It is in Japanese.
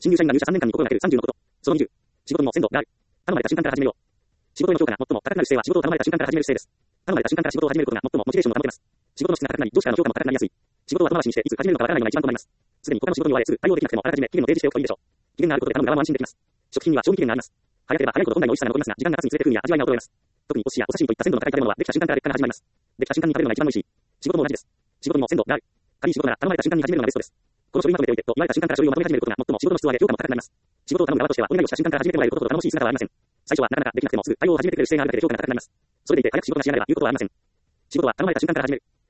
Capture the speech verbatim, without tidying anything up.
新入社員が入社さんねんかんに心がけるさんじゅうのこと。そのにじゅう。仕事の鮮度である。頼まれた瞬間から始めよう。仕事への評価が最も高くなる姿勢は仕事を頼まれた瞬間から始める姿勢です。頼まれた瞬間から仕事を始めることが最もモチベーションを保てます。仕事の質が高くなり、上司からの評価も高くなりやすい。仕事を後回しにしていつ始めるのかわからないのが一番困ります。すでに他の仕事に追われ、すぐ対応できなくてもあらかじめ期限を提示しておくといいでしょう。期限があることで頼む側も安心できます。食品には賞味期限があります。早ければ早いほど本来の美味しさが残りますが、時間が経つにつれて風味や味わいが衰えます。特にお寿司やお刺身といった鮮度の高い食べ物はできた瞬間から劣化が始まります。できた瞬間に食べるのが一番美味しい。仕事も同じです。仕事にも鮮度がある。仮に仕事なら頼まれた瞬間に始めるのがベストです。この書類まとめておいてと言われた瞬間から書類をまとめ始めることが最も仕事の質を上げ評価も高くなります。仕事を頼む側としてはお願いをした瞬間から始めてもらえることほど頼もしい姿はありません。最初はなかなかできなくてもすぐ対応を始めてくれる姿勢があるだけで評価が高くなります。それでいて早く仕事が仕上がれば言うことはありません。仕事は頼まれた瞬間から始める。